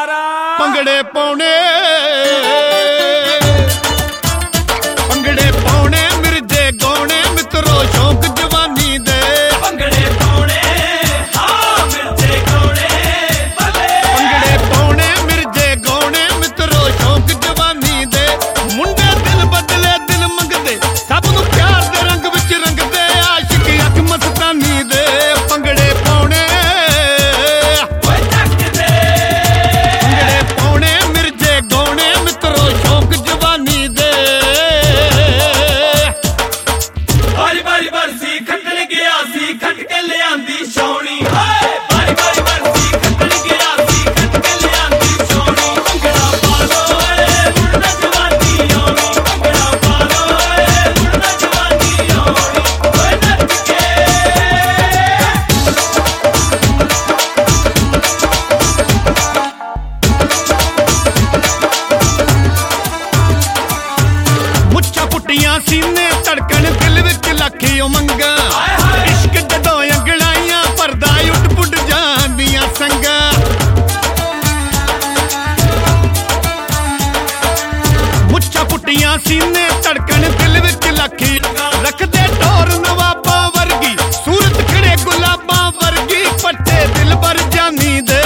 ਸਾਰਾ ਭੰਗੜੇ ਪਾਉਣੇ ਭੰਗੜੇ ਪਾਉਣੇ ਮਿਰਜੇ ਗਾਉਣੇ ਮਿੱਤਰੋ ਸ਼ੌਂਕ ਜਵਾਨੀ ਦੇ ਭੰਗੜੇ ਪਾਉਣੇ ਹਾਂ ਮਿਰਜੇ ਗਾਉਣੇ ਬੱਲੇ ਭੰਗੜੇ ਪਾਉਣੇ ਮਿਰਜੇ ਗਾਉਣੇ ਮਿੱਤਰੋ ਸ਼ੌਂਕ ਜਵਾਨੀ ਦੇ ਮੁੰਡੇ ਦਿਲ ਬਦਲੇ ਦਿਲ ਮੰਗਦੇ ਸਭ ਨੂੰ ਪਿਆਰ ਦੇ ਰੰਗ ਵਿੱਚ ਰੰਗਦੇ ਆਸ਼ਿਕ ਅੱਖ ਮਸਤਾਨੀ ਦੇ ਭੰਗੜੇ ਪਾਉਣੇ ਓਏ ਚੱਕਦੇ ਭੰਗੜੇ ਪਾਉਣੇ ਮਿਰਜੇ ਗਾਉਣੇ ਮਿੱਤਰੋ ਸ਼ੌਂਕ ਜਵਾਨੀ ਦੇ ਬਾਰੀ ਬਾਰੀ ਬਰਸੀ ਖੱਟਣ ਗਿਆ ਸੀ ਖੱਟ ਕੇ ਲਿਆਂਦੀ ਛਾਉਣੀ ਹਾਏ ਬਾਰੀ ਬਾਰੀ ਬਰਸੀ ਖੱਟਣ ਗਿਆ ਸੀ ਖੱਟ ਕੇ ਲਿਆਂਦੀ ਛਾਉਣੀ ਭੰਗੜਾ ਪਾ ਲੋ ਏ ਮੁੰਡਾ ਜਵਾਨੀ ਆਉਣੀ ਭੰਗੜਾ ਪਾ ਲੋ ਏ ਮੁੰਡਾ ਜਵਾਨੀ ਆਉਣੀ ਓਏ ਨੱਚ ਕੇ ਮੁੱਛਾਂ ਪੁੱਟੀਆਂ ਸੀਨੇ ਧੜਕਣ ਦਿਲ ਵਿੱਚ ਲੱਖੀ ਉਮੰਗਾਂ ਇਸ਼ਕ ਜਦੋਂ ਅੰਗੜਾਈਆਂ ਪਰਦਾ ਉੱਡ ਪੁੱਡ ਜਾਂਦੀਆਂ ਸੰਗਾਂ ਮੁੱਛਾਂ ਪੁੱਟੀਆਂ ਸੀਨੇ ਧੜਕਣ ਦਿਲ ਵਿੱਚ ਲੱਖੀ ਰੱਖਦੇ ਢੋਰ ਨਵਾਬਾਂ ਵਰਗੀ ਸੂਰਤ ਖਿੜੇ ਗੁਲਾਬਾਂ ਵਰਗੀ ਪੱਟੇ ਦਿਲ ਭਰ ਜਾਨੀ ਦੇ